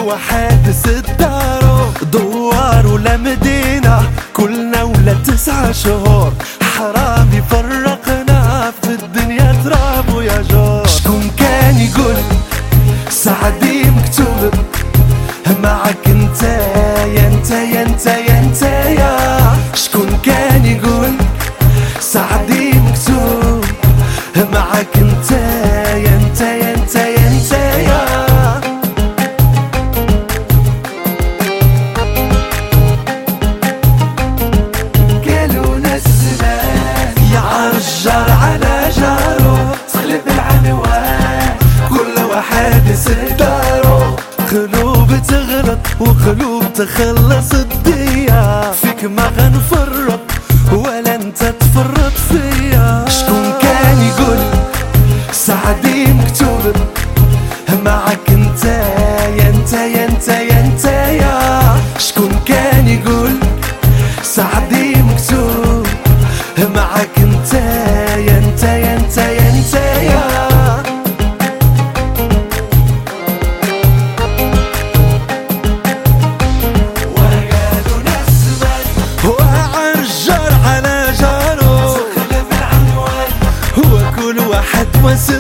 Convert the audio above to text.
واحد ستارو دوار ولا مدينة كلنا ولا 9 شهور حرام يفرقنا في الدنيا تراب ويا جور. شكون كان يقول سعدي مكتوب معك انت يا انت يا انت يا انت يا. شكون كان يقول سعدي مكتوب معك انت يا انت يا انت يا انت يا. قالونا الزمان يا عالجار على جارو تقلب العنوان كل واحد ستارو. قلوب تغلط وقلوب تخلص الديا فيك ما غنفرط ولا انت تفرط فيا. شكون كان يقول سعدي مكتوب معك انت يا انت يا انت يا انت يا. شكون كان يقول سعدي مكتوب معك انت يا انت يا انت يا انت يا. واحد